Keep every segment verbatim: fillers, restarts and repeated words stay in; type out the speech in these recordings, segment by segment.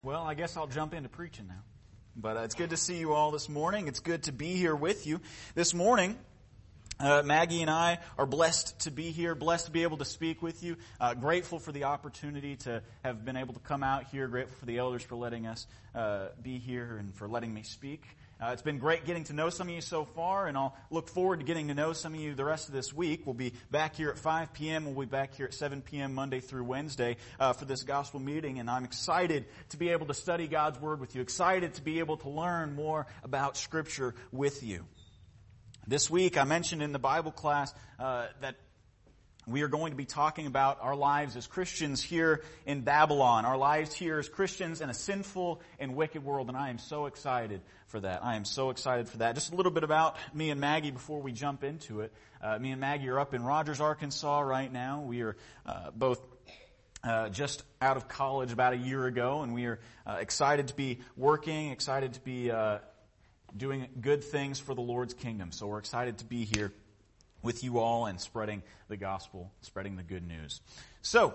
Well, I guess I'll jump into preaching now. But uh, it's good to see you all this morning. It's good to be here with you. This morning, uh, Maggie and I are blessed to be here, blessed to be able to speak with you. Uh, grateful for the opportunity to have been able to come out here. Grateful for the elders for letting us uh, be here and for letting me speak. Uh, it's been great getting to know some of you so far, and I'll look forward to getting to know some of you the rest of this week. We'll be back here at five p.m. We'll be back here at seven p.m. Monday through Wednesday uh, for this gospel meeting, and I'm excited to be able to study God's Word with you, excited to be able to learn more about Scripture with you. This week, I mentioned in the Bible class uh, that we are going to be talking about our lives as Christians here in Babylon, our lives here as Christians in a sinful and wicked world, and I am so excited for that. I am so excited for that. Just a little bit about me and Maggie before we jump into it. Uh, me and Maggie are up in Rogers, Arkansas right now. We are uh, both uh, just out of college about a year ago, and we are uh, excited to be working, excited to be uh, doing good things for the Lord's kingdom. So we're excited to be here with you all and spreading the gospel, spreading the good news. So,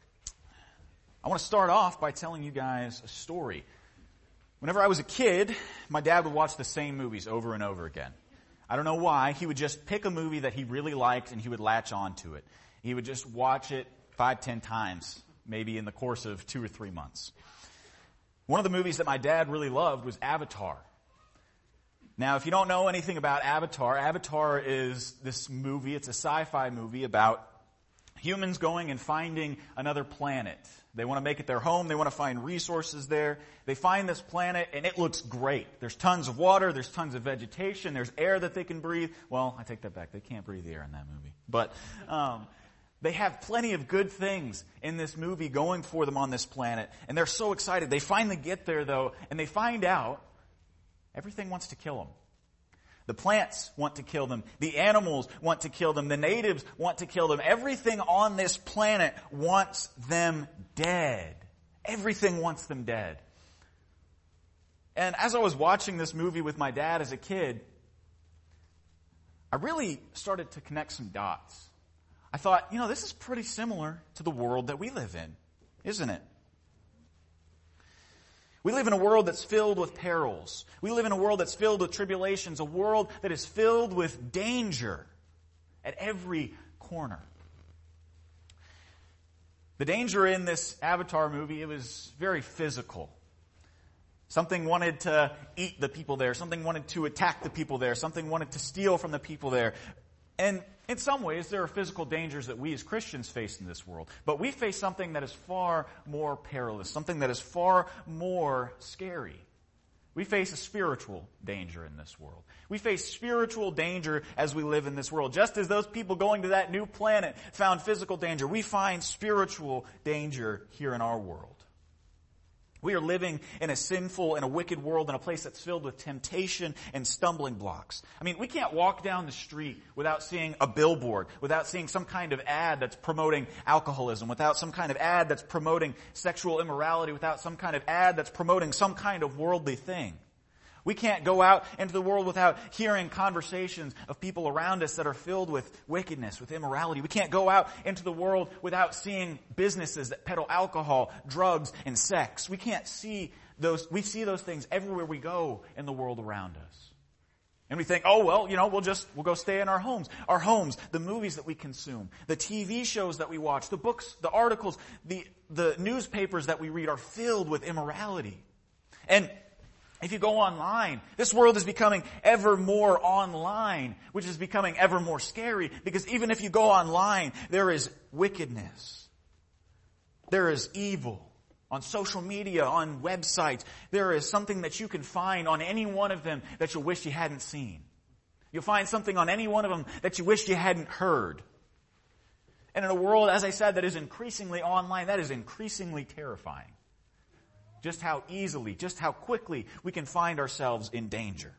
I want to start off by telling you guys a story. Whenever I was a kid, my dad would watch the same movies over and over again. I don't know why. He would just pick a movie that he really liked and he would latch on to it. He would just watch it five, ten times, maybe in the course of two or three months. One of the movies that my dad really loved was Avatar. Now, if you don't know anything about Avatar, Avatar is this movie, it's a sci-fi movie about humans going and finding another planet. They want to make it their home, they want to find resources there. They find this planet and it looks great. There's tons of water, there's tons of vegetation, there's air that they can breathe. Well, I take that back, they can't breathe the air in that movie. But um, they have plenty of good things in this movie going for them on this planet. And they're so excited. They finally get there though, and they find out everything wants to kill them. The plants want to kill them. The animals want to kill them. The natives want to kill them. Everything on this planet wants them dead. Everything wants them dead. And as I was watching this movie with my dad as a kid, I really started to connect some dots. I thought, you know, this is pretty similar to the world that we live in, isn't it? We live in a world that's filled with perils. We live in a world that's filled with tribulations, a world that is filled with danger at every corner. The danger in this Avatar movie, it was very physical. Something wanted to eat the people there. Something wanted to attack the people there. Something wanted to steal from the people there. And in some ways, there are physical dangers that we as Christians face in this world. But we face something that is far more perilous, something that is far more scary. We face a spiritual danger in this world. We face spiritual danger as we live in this world. Just as those people going to that new planet found physical danger, we find spiritual danger here in our world. We are living in a sinful and a wicked world in a place that's filled with temptation and stumbling blocks. I mean, we can't walk down the street without seeing a billboard, without seeing some kind of ad that's promoting alcoholism, without some kind of ad that's promoting sexual immorality, without some kind of ad that's promoting some kind of worldly thing. We can't go out into the world without hearing conversations of people around us that are filled with wickedness, with immorality. We can't go out into the world without seeing businesses that peddle alcohol, drugs, and sex. We can't see those, we see those things everywhere we go in the world around us. And we think, oh, well, you know, we'll just, we'll go stay in our homes. Our homes, the movies that we consume, the T V shows that we watch, the books, the articles, the, the newspapers that we read are filled with immorality. And if you go online, this world is becoming ever more online, which is becoming ever more scary, because even if you go online, there is wickedness. There is evil. On social media, on websites, there is something that you can find on any one of them that you'll wish you hadn't seen. You'll find something on any one of them that you wish you hadn't heard. And in a world, as I said, that is increasingly online, that is increasingly terrifying. Just how easily, just how quickly we can find ourselves in danger.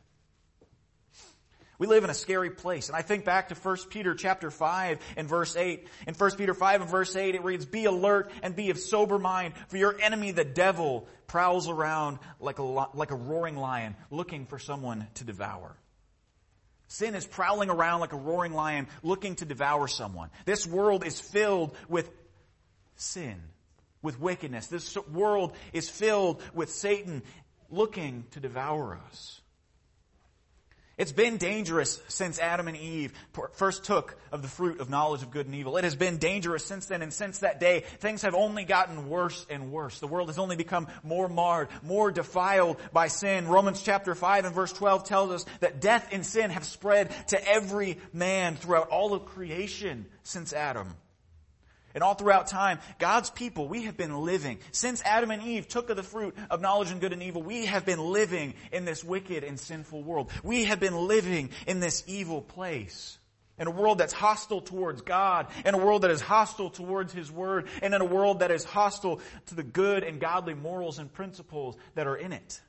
We live in a scary place. And I think back to First Peter chapter five and verse eight. In First Peter five and verse eight, it reads, "Be alert and be of sober mind, for your enemy, the devil, prowls around like a, like a roaring lion, looking for someone to devour." Sin is prowling around like a roaring lion, looking to devour someone. This world is filled with sin. with wickedness. This world is filled with Satan looking to devour us. It's been dangerous since Adam and Eve first took of the fruit of knowledge of good and evil. It has been dangerous since then, and since that day, things have only gotten worse and worse. The world has only become more marred, more defiled by sin. Romans chapter five and verse twelve tells us that death and sin have spread to every man throughout all of creation since Adam. And all throughout time, God's people, we have been living. Since Adam and Eve took of the fruit of knowledge and good and evil, we have been living in this wicked and sinful world. We have been living in this evil place. In a world that's hostile towards God, in a world that is hostile towards His Word, and in a world that is hostile to the good and godly morals and principles that are in it.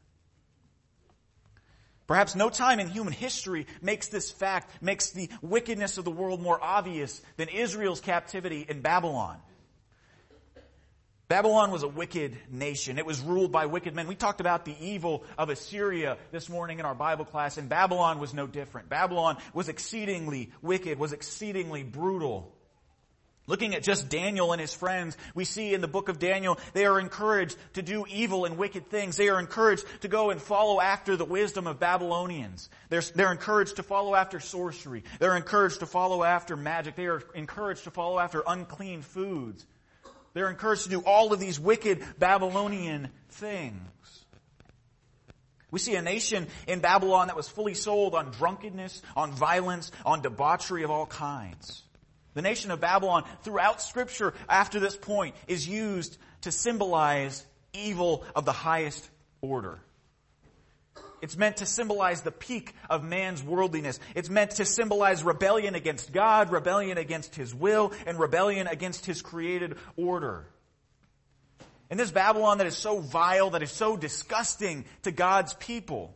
Perhaps no time in human history makes this fact, makes the wickedness of the world more obvious than Israel's captivity in Babylon. Babylon was a wicked nation. It was ruled by wicked men. We talked about the evil of Assyria this morning in our Bible class, and Babylon was no different. Babylon was exceedingly wicked, was exceedingly brutal. Looking at just Daniel and his friends, we see in the book of Daniel, they are encouraged to do evil and wicked things. They are encouraged to go and follow after the wisdom of Babylonians. They're, they're encouraged to follow after sorcery. They're encouraged to follow after magic. They are encouraged to follow after unclean foods. They're encouraged to do all of these wicked Babylonian things. We see a nation in Babylon that was fully sold on drunkenness, on violence, on debauchery of all kinds. The nation of Babylon, throughout Scripture after this point, is used to symbolize evil of the highest order. It's meant to symbolize the peak of man's worldliness. It's meant to symbolize rebellion against God, rebellion against His will, and rebellion against His created order. And this Babylon that is so vile, that is so disgusting to God's people,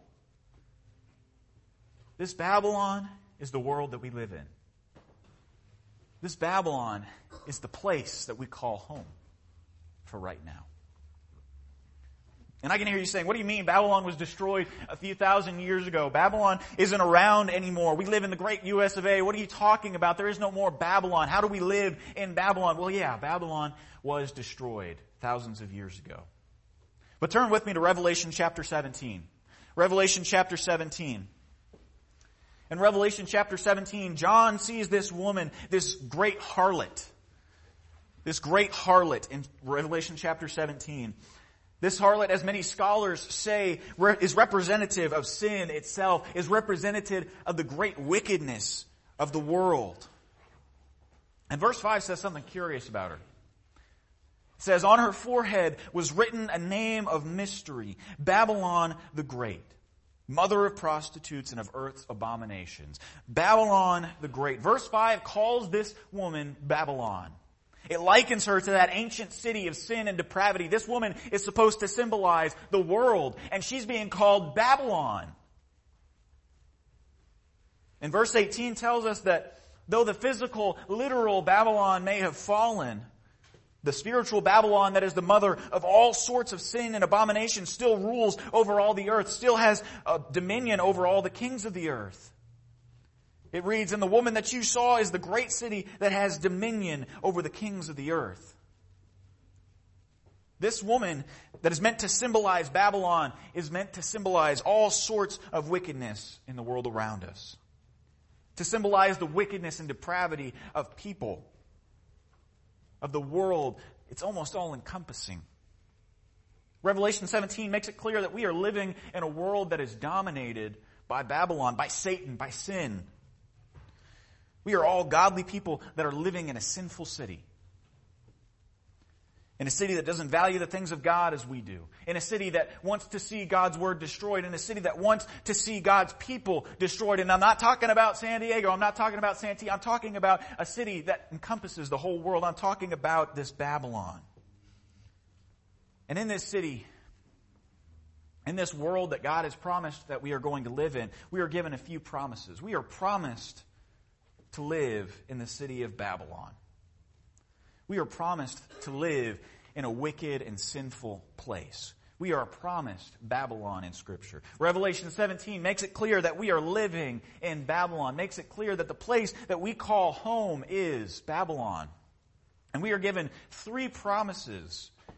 this Babylon is the world that we live in. This Babylon is the place that we call home for right now. And I can hear you saying, what do you mean Babylon was destroyed a few thousand years ago? Babylon isn't around anymore. We live in the great U S of A. What are you talking about? There is no more Babylon. How do we live in Babylon? Well, yeah, Babylon was destroyed thousands of years ago. But turn with me to Revelation chapter seventeen. Revelation chapter seventeen. In Revelation chapter seventeen, John sees this woman, this great harlot. This great harlot in Revelation chapter seventeen. This harlot, as many scholars say, is representative of sin itself, is representative of the great wickedness of the world. And verse five says something curious about her. It says, on her forehead was written a name of mystery, Babylon the Great, mother of prostitutes and of earth's abominations. Babylon the Great. Verse five calls this woman Babylon. It likens her to that ancient city of sin and depravity. This woman is supposed to symbolize the world, and she's being called Babylon. And verse eighteen tells us that though the physical, literal Babylon may have fallen, the spiritual Babylon that is the mother of all sorts of sin and abomination still rules over all the earth, still has a dominion over all the kings of the earth. It reads, and the woman that you saw is the great city that has dominion over the kings of the earth. This woman that is meant to symbolize Babylon is meant to symbolize all sorts of wickedness in the world around us. To symbolize the wickedness and depravity of people, of the world. It's almost all-encompassing. Revelation seventeen makes it clear that we are living in a world that is dominated by Babylon, by Satan, by sin. We are all godly people that are living in a sinful city. In a city that doesn't value the things of God as we do. In a city that wants to see God's Word destroyed. In a city that wants to see God's people destroyed. And I'm not talking about San Diego. I'm not talking about Santee. I'm talking about a city that encompasses the whole world. I'm talking about this Babylon. And in this city, in this world that God has promised that we are going to live in, we are given a few promises. We are promised to live in the city of Babylon. We are promised to live in a wicked and sinful place. We are promised Babylon in Scripture. Revelation seventeen makes it clear that we are living in Babylon. Makes it clear that the place that we call home is Babylon. And we are given three promises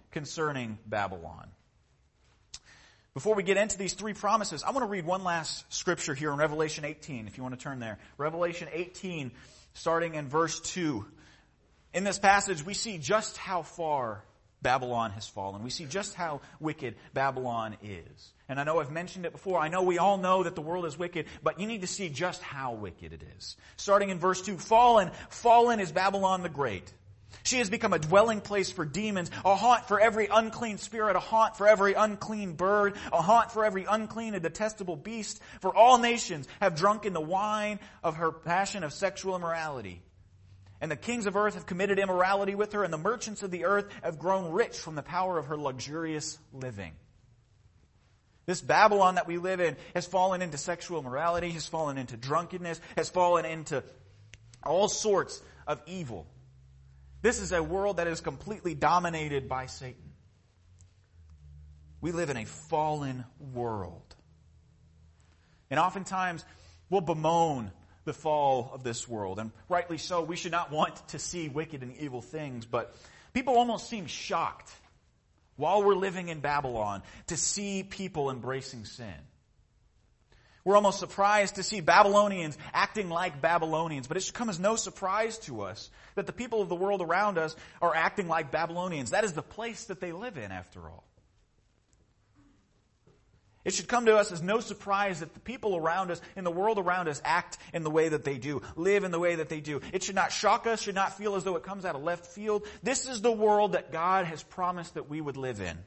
concerning Babylon. Before we get into these three promises, I want to read one last scripture here in Revelation eighteen, if you want to turn there. Revelation eighteen, starting in verse two. In this passage, we see just how far Babylon has fallen. We see just how wicked Babylon is. And I know I've mentioned it before. I know we all know that the world is wicked, but you need to see just how wicked it is. Starting in verse two, Fallen, fallen is Babylon the Great. She has become a dwelling place for demons, a haunt for every unclean spirit, a haunt for every unclean bird, a haunt for every unclean and detestable beast. For all nations have drunken the wine of her passion of sexual immorality. And the kings of earth have committed immorality with her, and the merchants of the earth have grown rich from the power of her luxurious living. This Babylon that we live in has fallen into sexual immorality, has fallen into drunkenness, has fallen into all sorts of evil. This is a world that is completely dominated by Satan. We live in a fallen world. And oftentimes, we'll bemoan the fall of this world. And rightly so, we should not want to see wicked and evil things, but people almost seem shocked while we're living in Babylon to see people embracing sin. We're almost surprised to see Babylonians acting like Babylonians, but it should come as no surprise to us that the people of the world around us are acting like Babylonians. That is the place that they live in, after all. It should come to us as no surprise that the people around us, in the world around us, act in the way that they do, live in the way that they do. It should not shock us, should not feel as though it comes out of left field. This is the world that God has promised that we would live in.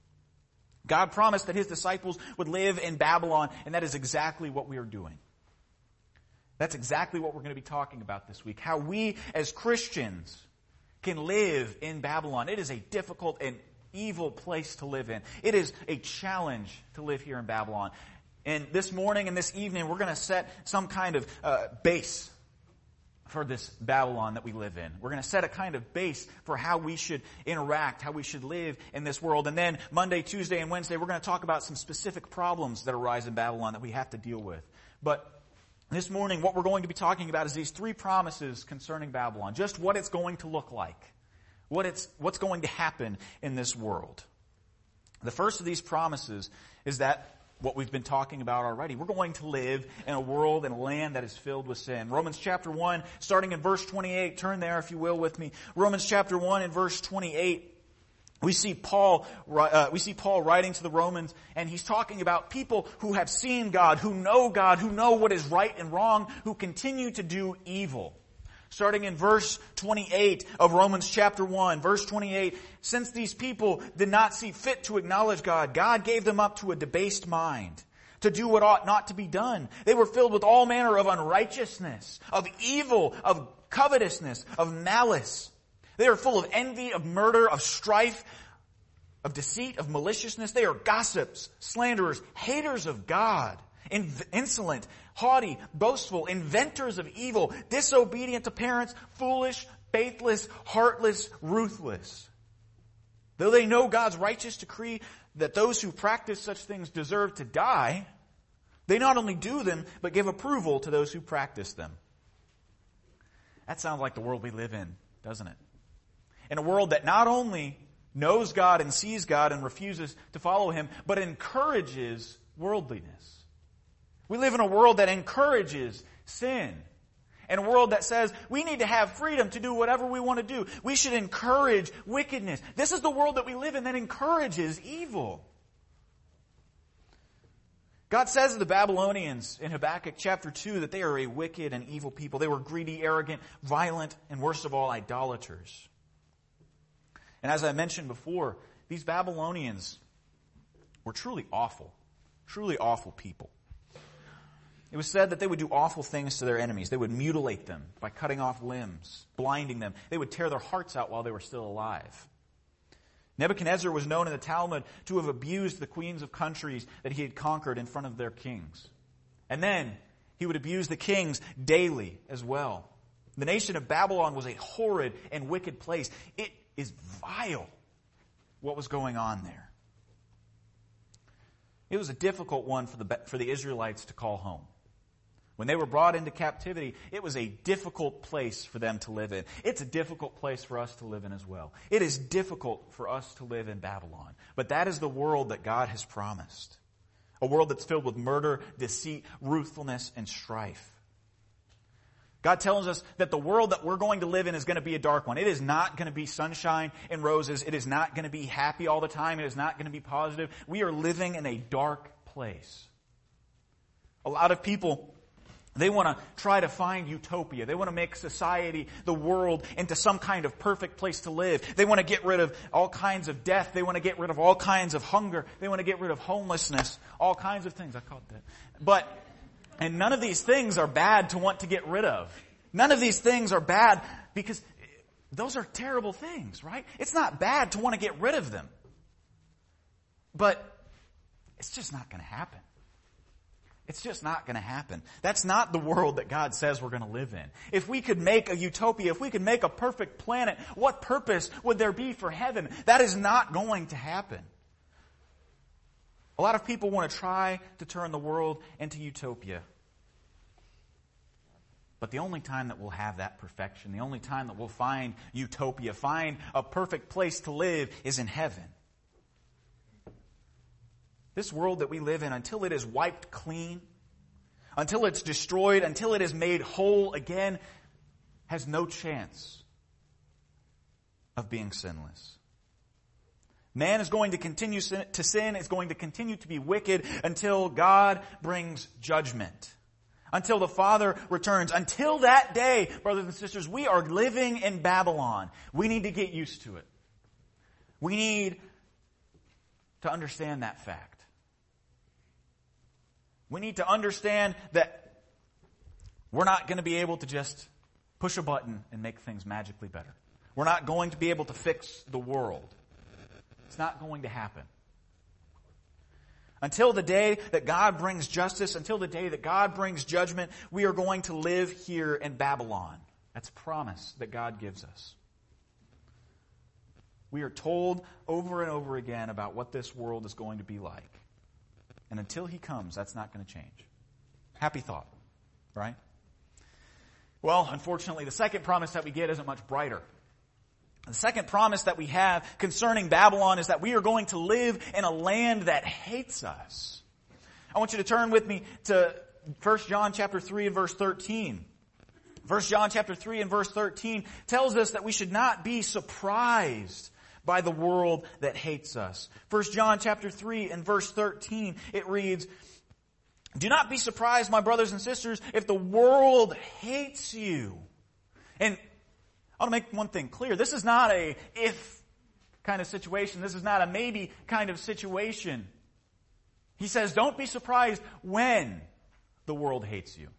God promised that His disciples would live in Babylon, and that is exactly what we are doing. That's exactly what we're going to be talking about this week. How we as Christians can live in Babylon. It is a difficult and evil place to live in. It is a challenge to live here in Babylon. And this morning and this evening, we're going to set some kind of uh, base for this Babylon that we live in. We're going to set a kind of base for how we should interact, how we should live in this world. And then Monday, Tuesday, and Wednesday, we're going to talk about some specific problems that arise in Babylon that we have to deal with. But this morning, what we're going to be talking about is these three promises concerning Babylon. Just what it's going to look like. What it's, what's going to happen in this world. The first of these promises is that what we've been talking about already. We're going to live in a world and a land that is filled with sin. Romans chapter one, starting in verse twenty-eight. Turn there, if you will, with me. Romans chapter one and verse twenty-eight. We see Paul, uh, we see Paul writing to the Romans, and he's talking about people who have seen God, who know God, who know what is right and wrong, who continue to do evil. Starting in verse twenty-eight of Romans chapter one, verse twenty-eight, since these people did not see fit to acknowledge God, God gave them up to a debased mind, to do what ought not to be done. They were filled with all manner of unrighteousness, of evil, of covetousness, of malice. They are full of envy, of murder, of strife, of deceit, of maliciousness. They are gossips, slanderers, haters of God, insolent, haughty, boastful, inventors of evil, disobedient to parents, foolish, faithless, heartless, ruthless. Though they know God's righteous decree that those who practice such things deserve to die, they not only do them, but give approval to those who practice them. That sounds like the world we live in, doesn't it? In a world that not only knows God and sees God and refuses to follow Him, but encourages worldliness. We live in a world that encourages sin. And a world that says we need to have freedom to do whatever we want to do. We should encourage wickedness. This is the world that we live in that encourages evil. God says to the Babylonians in Habakkuk chapter two that they are a wicked and evil people. They were greedy, arrogant, violent, and worst of all, idolaters. And as I mentioned before, these Babylonians were truly awful. Truly awful people. It was said that they would do awful things to their enemies. They would mutilate them by cutting off limbs, blinding them. They would tear their hearts out while they were still alive. Nebuchadnezzar was known in the Talmud to have abused the queens of countries that he had conquered in front of their kings. And then he would abuse the kings daily as well. The nation of Babylon was a horrid and wicked place. It is vile what was going on there. It was a difficult one for the, for the Israelites to call home. When they were brought into captivity, it was a difficult place for them to live in. It's a difficult place for us to live in as well. It is difficult for us to live in Babylon. But that is the world that God has promised. A world that's filled with murder, deceit, ruthlessness, and strife. God tells us that the world that we're going to live in is going to be a dark one. It is not going to be sunshine and roses. It is not going to be happy all the time. It is not going to be positive. We are living in a dark place. A lot of people, they want to try to find utopia. They want to make society, the world, into some kind of perfect place to live. They want to get rid of all kinds of death. They want to get rid of all kinds of hunger. They want to get rid of homelessness. All kinds of things. I caught that. But, and none of these things are bad to want to get rid of. None of these things are bad because those are terrible things, right? It's not bad to want to get rid of them. But it's just not going to happen. It's just not going to happen. That's not the world that God says we're going to live in. If we could make a utopia, if we could make a perfect planet, what purpose would there be for heaven? That is not going to happen. A lot of people want to try to turn the world into utopia. But the only time that we'll have that perfection, the only time that we'll find utopia, find a perfect place to live, is in heaven. This world that we live in, until it is wiped clean, until it's destroyed, until it is made whole again, has no chance of being sinless. Man is going to continue to sin, is going to continue to be wicked until God brings judgment. Until the Father returns. Until that day, brothers and sisters, we are living in Babylon. We need to get used to it. We need to understand that fact. We need to understand that we're not going to be able to just push a button and make things magically better. We're not going to be able to fix the world. It's not going to happen. Until the day that God brings justice, until the day that God brings judgment, we are going to live here in Babylon. That's a promise that God gives us. We are told over and over again about what this world is going to be like. And until He comes, that's not going to change. Happy thought, right? Well, unfortunately, the second promise that we get isn't much brighter. The second promise that we have concerning Babylon is that we are going to live in a land that hates us. I want you to turn with me to First John chapter three and verse thirteen. First John chapter three and verse thirteen tells us that we should not be surprised by the world that hates us. First John chapter three and verse thirteen, it reads, "Do not be surprised, my brothers and sisters, if the world hates you." And I want to make one thing clear. This is not a if kind of situation. This is not a maybe kind of situation. He says, don't be surprised when the world hates you.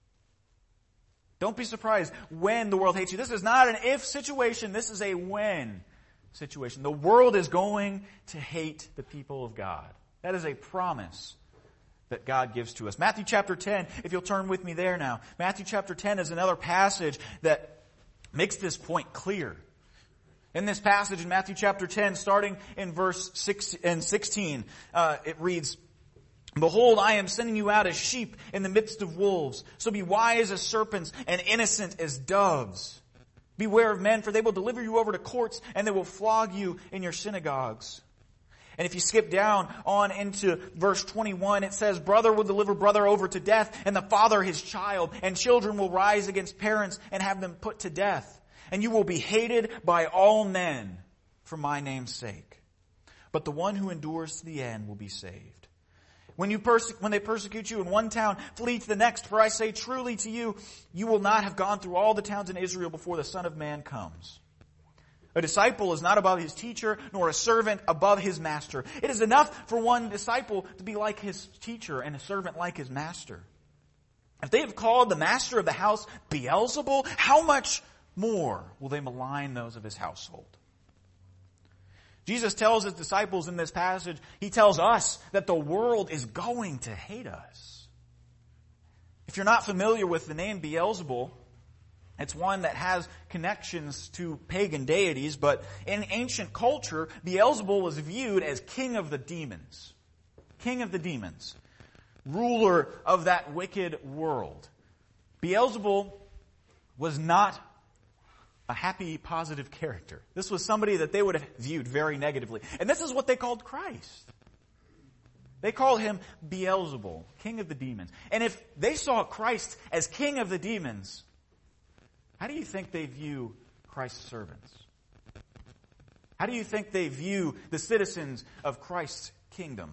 Don't be surprised when the world hates you. This is not an if situation. This is a when situation. The world is going to hate the people of God. That is a promise that God gives to us. Matthew chapter ten, if you'll turn with me there now. Matthew chapter ten is another passage that makes this point clear. In this passage in Matthew chapter ten, starting in verse six and sixteen, uh, it reads, "Behold, I am sending you out as sheep in the midst of wolves. So be wise as serpents and innocent as doves. Beware of men, for they will deliver you over to courts, and they will flog you in your synagogues." And if you skip down on into verse twenty-one, it says, "Brother will deliver brother over to death, and the father his child, and children will rise against parents and have them put to death. And you will be hated by all men for my name's sake. But the one who endures to the end will be saved. When you perse- when they persecute you in one town, flee to the next. For I say truly to you, you will not have gone through all the towns in Israel before the Son of Man comes. A disciple is not above his teacher, nor a servant above his master. It is enough for one disciple to be like his teacher and a servant like his master. If they have called the master of the house Beelzebul, how much more will they malign those of his household?" Jesus tells his disciples in this passage, he tells us that the world is going to hate us. If you're not familiar with the name Beelzebul, it's one that has connections to pagan deities, but in ancient culture, Beelzebul was viewed as king of the demons. King of the demons. ruler of that wicked world. Beelzebul was not a happy, positive character. This was somebody that they would have viewed very negatively. And this is what they called Christ. They called him Beelzebul, king of the demons. And if they saw Christ as king of the demons, how do you think they view Christ's servants? How do you think they view the citizens of Christ's kingdom?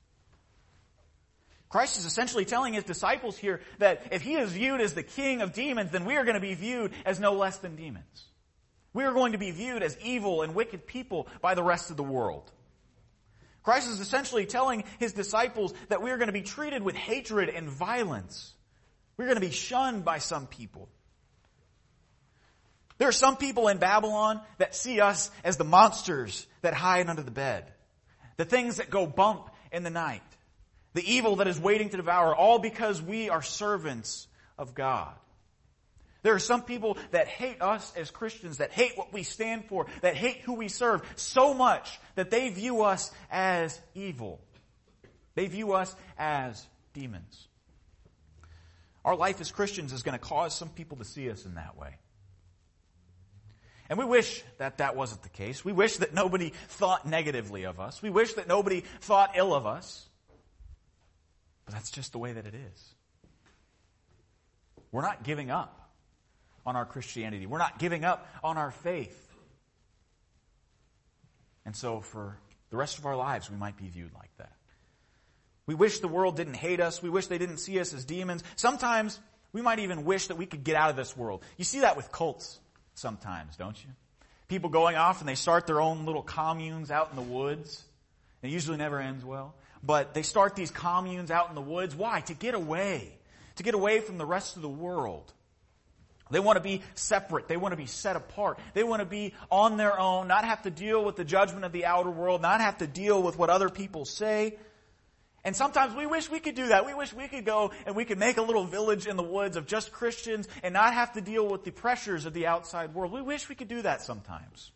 Christ is essentially telling his disciples here that if he is viewed as the king of demons, then we are going to be viewed as no less than demons. We are going to be viewed as evil and wicked people by the rest of the world. Christ is essentially telling his disciples that we are going to be treated with hatred and violence. We're going to be shunned by some people. There are some people in Babylon that see us as the monsters that hide under the bed, the things that go bump in the night, the evil that is waiting to devour, all because we are servants of God. There are some people that hate us as Christians, that hate what we stand for, that hate who we serve so much that they view us as evil. They view us as demons. Our life as Christians is going to cause some people to see us in that way. And we wish that that wasn't the case. We wish that nobody thought negatively of us. We wish that nobody thought ill of us. But that's just the way that it is. We're not giving up on our Christianity. We're not giving up on our faith. And so for the rest of our lives, we might be viewed like that. We wish the world didn't hate us. We wish they didn't see us as demons. Sometimes we might even wish that we could get out of this world. You see that with cults sometimes, don't you? People going off and they start their own little communes out in the woods. It usually never ends well. But they start these communes out in the woods. Why? To get away. To get away from the rest of the world. They want to be separate. They want to be set apart. They want to be on their own, not have to deal with the judgment of the outer world, not have to deal with what other people say. And sometimes we wish we could do that. We wish we could go and we could make a little village in the woods of just Christians and not have to deal with the pressures of the outside world. We wish we could do that sometimes.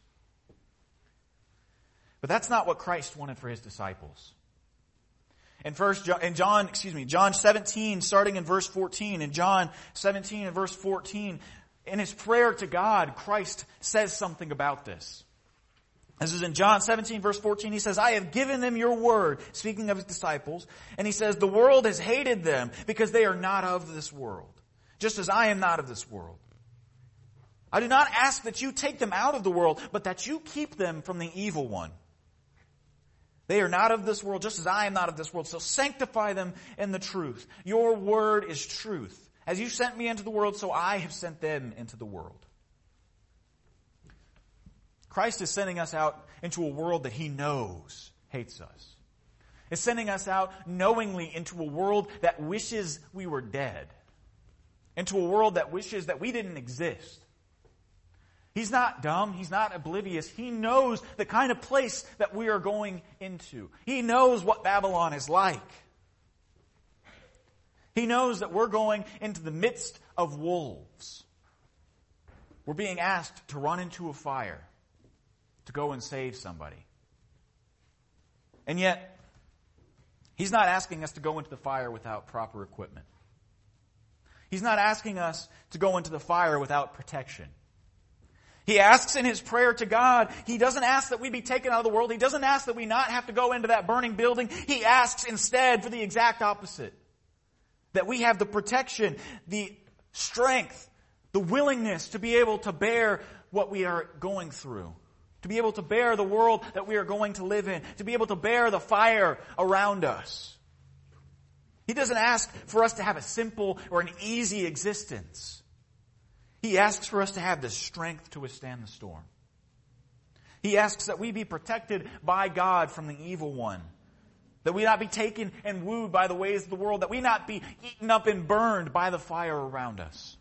But that's not what Christ wanted for his disciples. In first John, in John, excuse me, John seventeen, starting in verse fourteen, in John seventeen and verse fourteen, in his prayer to God, Christ says something about this. This is in John seventeen, verse fourteen. He says, I have given them your word, speaking of his disciples. And he says, the world has hated them because they are not of this world, just as I am not of this world. I do not ask that you take them out of the world, but that you keep them from the evil one. They are not of this world, just as I am not of this world. So sanctify them in the truth. Your word is truth. As you sent me into the world, so I have sent them into the world. Christ is sending us out into a world that he knows hates us. He's sending us out knowingly into a world that wishes we were dead. Into a world that wishes that we didn't exist. He's not dumb. He's not oblivious. He knows the kind of place that we are going into. He knows what Babylon is like. He knows that we're going into the midst of wolves. We're being asked to run into a fire, to go and save somebody. And yet, he's not asking us to go into the fire without proper equipment. He's not asking us to go into the fire without protection. He asks in his prayer to God, he doesn't ask that we be taken out of the world. He doesn't ask that we not have to go into that burning building. He asks instead for the exact opposite. That we have the protection, the strength, the willingness to be able to bear what we are going through. To be able to bear the world that we are going to live in. To be able to bear the fire around us. He doesn't ask for us to have a simple or an easy existence. He asks for us to have the strength to withstand the storm. He asks that we be protected by God from the evil one. That we not be taken and wooed by the ways of the world. That we not be eaten up and burned by the fire around us.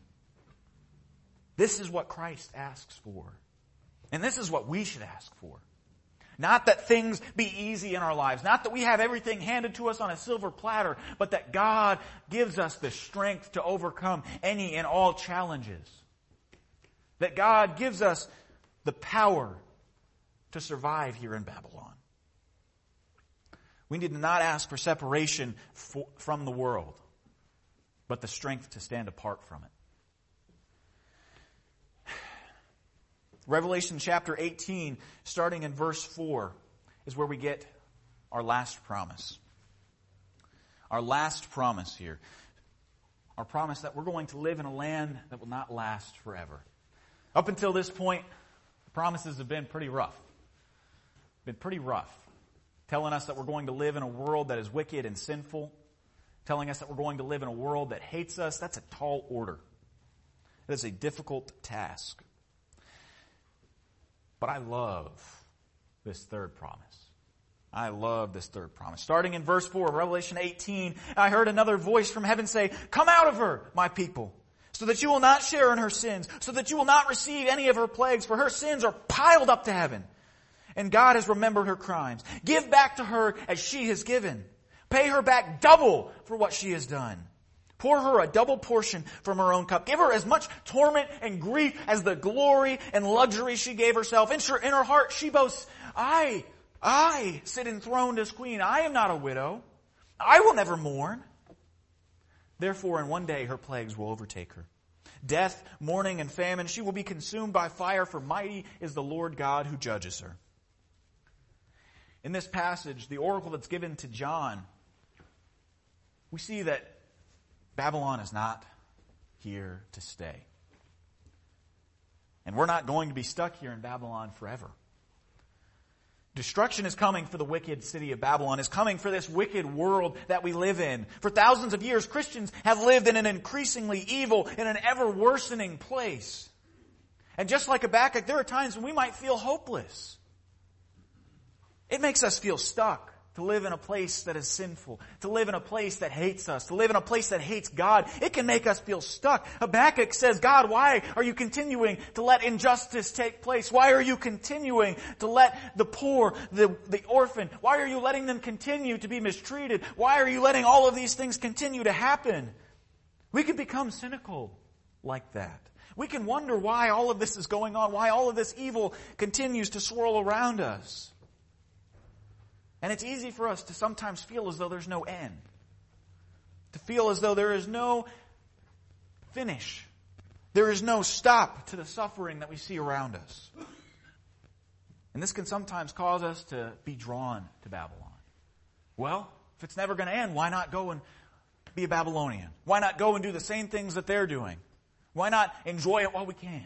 This is what Christ asks for. And this is what we should ask for. Not that things be easy in our lives. Not that we have everything handed to us on a silver platter. But that God gives us the strength to overcome any and all challenges. That God gives us the power to survive here in Babylon. We need to not ask for separation for, from the world, but the strength to stand apart from it. Revelation chapter eighteen, starting in verse four, is where we get our last promise. Our last promise here. Our promise that we're going to live in a land that will not last forever. Up until this point, the promises have been pretty rough. Been pretty rough. Telling us that we're going to live in a world that is wicked and sinful. Telling us that we're going to live in a world that hates us. That's a tall order. It is a difficult task. But I love this third promise. I love this third promise. Starting in verse four of Revelation eighteen, I heard another voice from heaven say, "Come out of her, my people, so that you will not share in her sins, so that you will not receive any of her plagues, for her sins are piled up to heaven. And God has remembered her crimes. Give back to her as she has given. Pay her back double for what she has done. Pour her a double portion from her own cup. Give her as much torment and grief as the glory and luxury she gave herself. In her, in her heart she boasts, I, I sit enthroned as queen. I am not a widow. I will never mourn. Therefore in one day her plagues will overtake her. Death, mourning, and famine. She will be consumed by fire, for mighty is the Lord God who judges her." In this passage, the oracle that's given to John, we see that Babylon is not here to stay. And we're not going to be stuck here in Babylon forever. Destruction is coming for the wicked city of Babylon. It's coming for this wicked world that we live in. For thousands of years, Christians have lived in an increasingly evil, in an ever worsening place. And just like Habakkuk, there are times when we might feel hopeless. It makes us feel stuck to live in a place that is sinful, to live in a place that hates us, to live in a place that hates God. It can make us feel stuck. Habakkuk says, God, why are you continuing to let injustice take place? Why are you continuing to let the poor, the, the orphan, why are you letting them continue to be mistreated? Why are you letting all of these things continue to happen? We can become cynical like that. We can wonder why all of this is going on, why all of this evil continues to swirl around us. And it's easy for us to sometimes feel as though there's no end. To feel as though there is no finish. There is no stop to the suffering that we see around us. And this can sometimes cause us to be drawn to Babylon. Well, if it's never going to end, why not go and be a Babylonian? Why not go and do the same things that they're doing? Why not enjoy it while we can?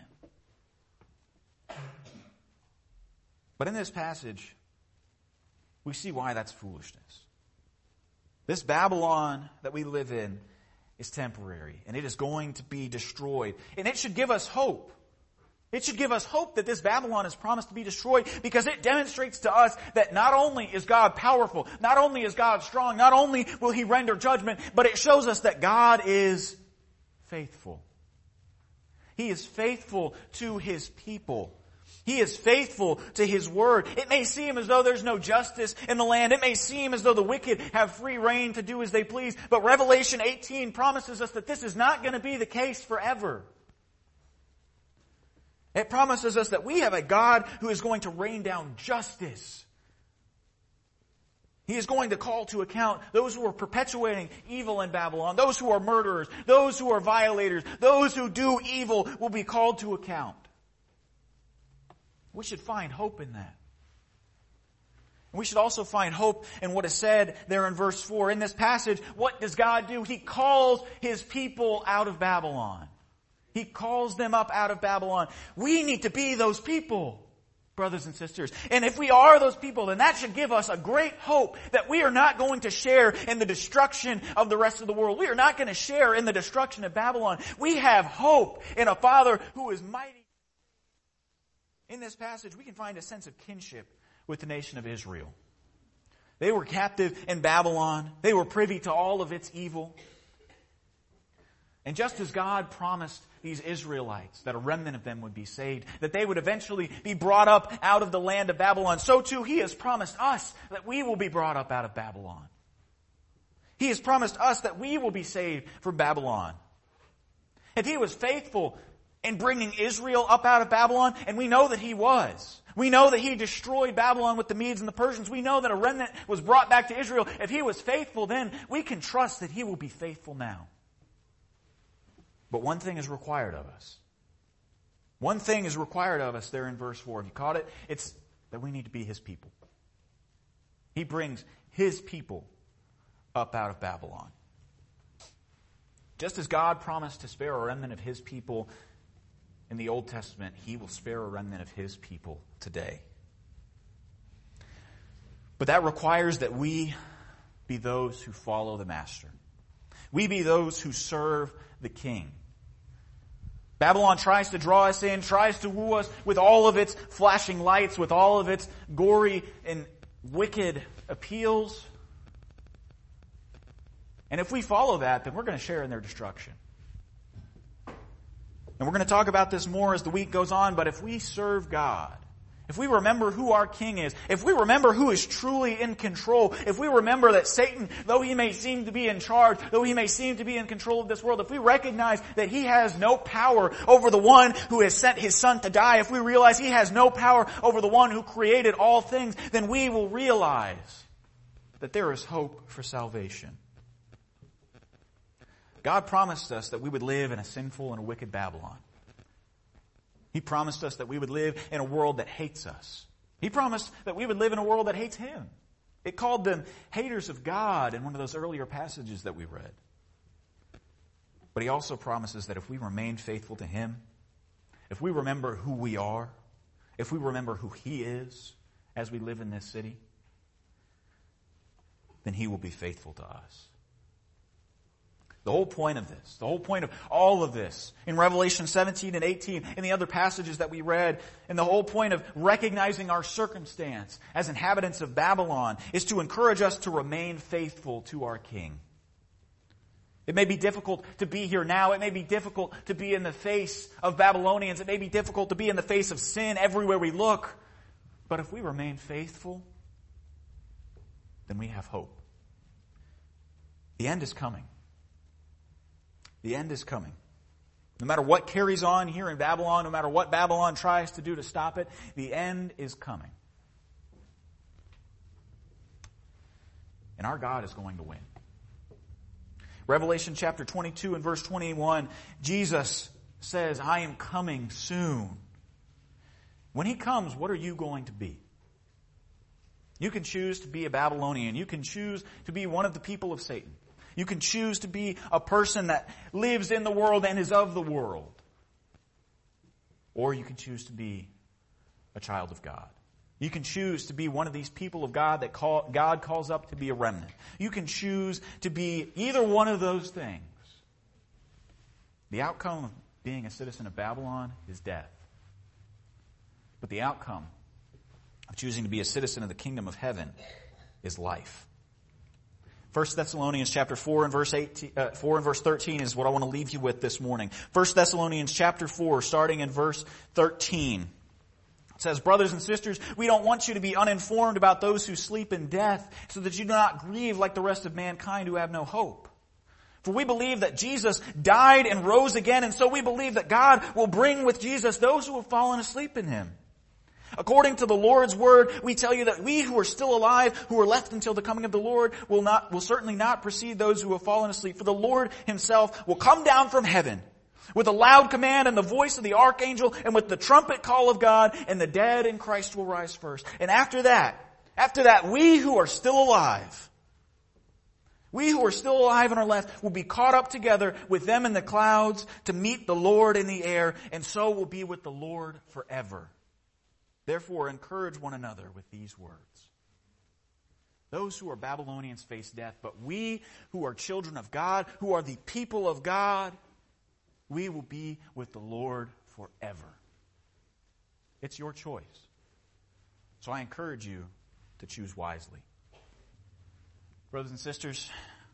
But in this passage, we see why that's foolishness. This Babylon that we live in is temporary, and it is going to be destroyed. And it should give us hope. It should give us hope that this Babylon is promised to be destroyed, because it demonstrates to us that not only is God powerful, not only is God strong, not only will He render judgment, but it shows us that God is faithful. He is faithful to His people. He is faithful to His word. It may seem as though there's no justice in the land. It may seem as though the wicked have free reign to do as they please. But Revelation eighteen promises us that this is not going to be the case forever. It promises us that we have a God who is going to rain down justice. He is going to call to account those who are perpetuating evil in Babylon, those who are murderers, those who are violators, those who do evil will be called to account. We should find hope in that. And we should also find hope in what is said there in verse four. In this passage, what does God do? He calls His people out of Babylon. He calls them up out of Babylon. We need to be those people, brothers and sisters. And if we are those people, then that should give us a great hope that we are not going to share in the destruction of the rest of the world. We are not going to share in the destruction of Babylon. We have hope in a Father who is mighty. In this passage, we can find a sense of kinship with the nation of Israel. They were captive in Babylon. They were privy to all of its evil. And just as God promised these Israelites that a remnant of them would be saved, that they would eventually be brought up out of the land of Babylon, so too He has promised us that we will be brought up out of Babylon. He has promised us that we will be saved from Babylon. If He was faithful in bringing Israel up out of Babylon? And we know that He was. We know that He destroyed Babylon with the Medes and the Persians. We know that a remnant was brought back to Israel. If He was faithful then, we can trust that He will be faithful now. But one thing is required of us. One thing is required of us there in verse four. Have you caught it? It's that we need to be His people. He brings His people up out of Babylon. Just as God promised to spare a remnant of His people in the Old Testament, He will spare a remnant of His people today. But that requires that we be those who follow the Master. We be those who serve the King. Babylon tries to draw us in, tries to woo us with all of its flashing lights, with all of its gory and wicked appeals. And if we follow that, then we're going to share in their destruction. And we're going to talk about this more as the week goes on, but if we serve God, if we remember who our King is, if we remember who is truly in control, if we remember that Satan, though he may seem to be in charge, though he may seem to be in control of this world, if we recognize that he has no power over the one who has sent his Son to die, if we realize he has no power over the one who created all things, then we will realize that there is hope for salvation. God promised us that we would live in a sinful and a wicked Babylon. He promised us that we would live in a world that hates us. He promised that we would live in a world that hates Him. It called them haters of God in one of those earlier passages that we read. But He also promises that if we remain faithful to Him, if we remember who we are, if we remember who He is as we live in this city, then He will be faithful to us. The whole point of this, the whole point of all of this, in Revelation seventeen and eighteen, in the other passages that we read, and the whole point of recognizing our circumstance as inhabitants of Babylon, is to encourage us to remain faithful to our King. It may be difficult to be here now. It may be difficult to be in the face of Babylonians. It may be difficult to be in the face of sin everywhere we look. But if we remain faithful, then we have hope. The end is coming. The end is coming. No matter what carries on here in Babylon, no matter what Babylon tries to do to stop it, the end is coming. And our God is going to win. Revelation chapter twenty-two and verse twenty-one, Jesus says, I am coming soon. When He comes, what are you going to be? You can choose to be a Babylonian. You can choose to be one of the people of Satan. You can choose to be a person that lives in the world and is of the world. Or you can choose to be a child of God. You can choose to be one of these people of God that call, God calls up to be a remnant. You can choose to be either one of those things. The outcome of being a citizen of Babylon is death. But the outcome of choosing to be a citizen of the kingdom of heaven is life. First Thessalonians chapter four and verse eighteen, uh, four and verse thirteen is what I want to leave you with this morning. First Thessalonians chapter four, starting in verse thirteen. It says, brothers and sisters, we don't want you to be uninformed about those who sleep in death, so that you do not grieve like the rest of mankind who have no hope. For we believe that Jesus died and rose again, and so we believe that God will bring with Jesus those who have fallen asleep in Him. According to the Lord's word, we tell you that we who are still alive, who are left until the coming of the Lord, will not, will certainly not precede those who have fallen asleep. For the Lord Himself will come down from heaven with a loud command and the voice of the archangel and with the trumpet call of God, and the dead in Christ will rise first. And after that, after that, we who are still alive, we who are still alive and are left will be caught up together with them in the clouds to meet the Lord in the air, and so will be with the Lord forever. Therefore, encourage one another with these words. Those who are Babylonians face death, but we who are children of God, who are the people of God, we will be with the Lord forever. It's your choice. So I encourage you to choose wisely. Brothers and sisters,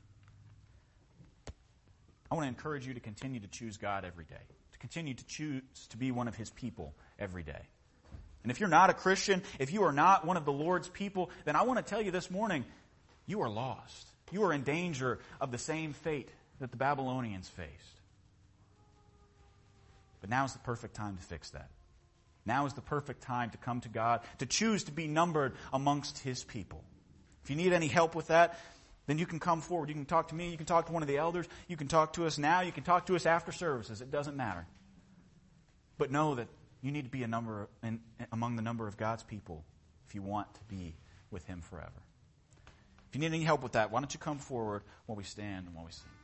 I want to encourage you to continue to choose God every day, to continue to choose to be one of His people every day. And if you're not a Christian, if you are not one of the Lord's people, then I want to tell you this morning, you are lost. You are in danger of the same fate that the Babylonians faced. But now is the perfect time to fix that. Now is the perfect time to come to God, to choose to be numbered amongst His people. If you need any help with that, then you can come forward. You can talk to me. You can talk to one of the elders. You can talk to us now. You can talk to us after services. It doesn't matter. But know that you need to be a number in, among the number of God's people if you want to be with Him forever. If you need any help with that, why don't you come forward while we stand and while we sing.